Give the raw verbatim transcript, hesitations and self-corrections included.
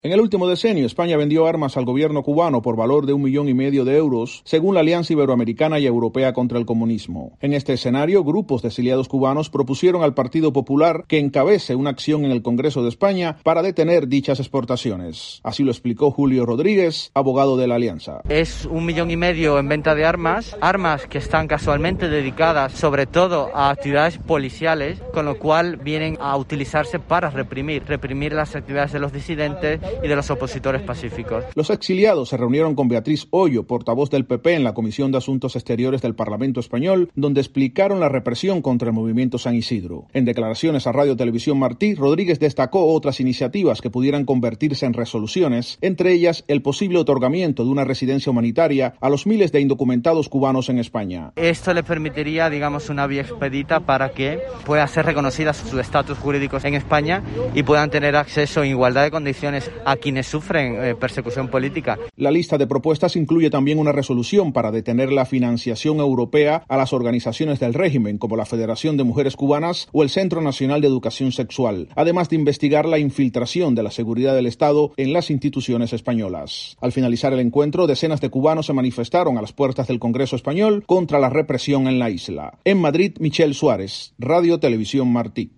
En el último decenio, España vendió armas al gobierno cubano por valor de un millón y medio de euros, según la Alianza Iberoamericana y Europea contra el Comunismo. En este escenario, grupos de exiliados cubanos propusieron al Partido Popular que encabece una acción en el Congreso de España para detener dichas exportaciones. Así lo explicó Julio Rodríguez, abogado de la Alianza. Es un millón y medio en venta de armas, armas que están casualmente dedicadas sobre todo a actividades policiales, con lo cual vienen a utilizarse para reprimir, reprimir las actividades de los disidentes y de los opositores pacíficos. Los exiliados se reunieron con Beatriz Hoyo, portavoz del P P en la Comisión de Asuntos Exteriores del Parlamento Español, donde explicaron la represión contra el movimiento San Isidro. En declaraciones a Radio Televisión Martí, Rodríguez destacó otras iniciativas que pudieran convertirse en resoluciones, entre ellas el posible otorgamiento de una residencia humanitaria a los miles de indocumentados cubanos en España. Esto le permitiría, digamos, una vía expedita para que pueda ser reconocida su estatus jurídico en España y puedan tener acceso en igualdad de condiciones a quienes sufren eh, persecución política. La lista de propuestas incluye también una resolución para detener la financiación europea a las organizaciones del régimen, como la Federación de Mujeres Cubanas o el Centro Nacional de Educación Sexual, además de investigar la infiltración de la seguridad del Estado en las instituciones españolas. Al finalizar el encuentro, decenas de cubanos se manifestaron a las puertas del Congreso español contra la represión en la isla. En Madrid, Michelle Suárez, Radio Televisión Martí.